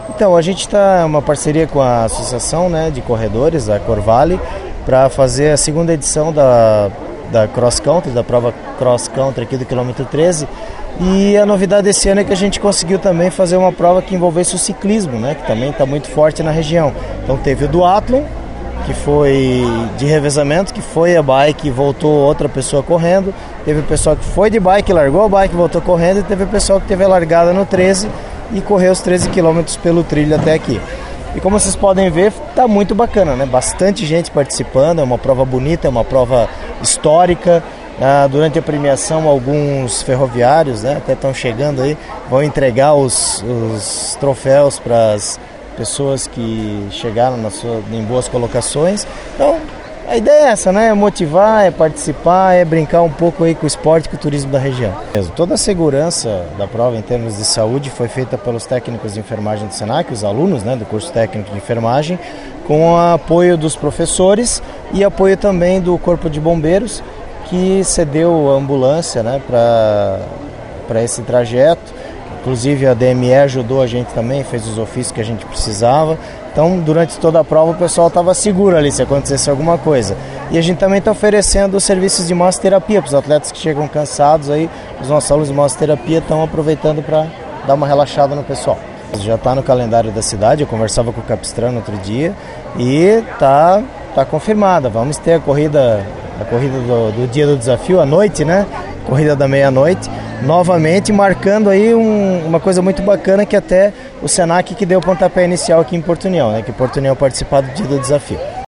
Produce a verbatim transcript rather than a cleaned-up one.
Então, a gente está uma parceria com a Associação, né, de Corredores, a Corvale, para fazer a segunda edição da, da Cross Country, da prova Cross Country aqui do quilômetro treze. E a novidade desse ano é que a gente conseguiu também fazer uma prova que envolvesse o ciclismo, né, que também está muito forte na região. Então teve o duatlon, que foi de revezamento, que foi a bike e voltou outra pessoa correndo. Teve o pessoal que foi de bike, largou a bike e voltou correndo. E teve o pessoal que teve a largada no treze e correu os treze quilômetros pelo trilho até aqui. E como vocês podem ver, está muito bacana, né? Bastante gente participando, é uma prova bonita, é uma prova histórica. Ah, durante a premiação, alguns ferroviários, né, até estão chegando aí, vão entregar os, os troféus para as pessoas que chegaram na sua, em boas colocações. Então, a ideia é essa, né? É motivar, é participar, é brincar um pouco aí com o esporte e com o turismo da região. Toda a segurança da prova em termos de saúde foi feita pelos técnicos de enfermagem do Senac, os alunos, né, do curso técnico de enfermagem, com o apoio dos professores e apoio também do Corpo de Bombeiros, que cedeu a ambulância, né, para esse trajeto. Inclusive a D M E ajudou a gente também, fez os ofícios que a gente precisava. Então, durante toda a prova, o pessoal estava seguro ali se acontecesse alguma coisa. E a gente também está oferecendo serviços de massoterapia para os atletas que chegam cansados. Aí, os nossos alunos de massoterapia estão aproveitando para dar uma relaxada no pessoal. Já está no calendário da cidade, eu conversava com o Capistrano outro dia e está tá confirmada. Vamos ter a corrida, a corrida do, do dia do desafio à noite, né? Corrida da meia-noite, novamente marcando aí um, uma coisa muito bacana, que até o Senac que deu o pontapé inicial aqui em Porto União, né? Que Porto União participar do dia do desafio.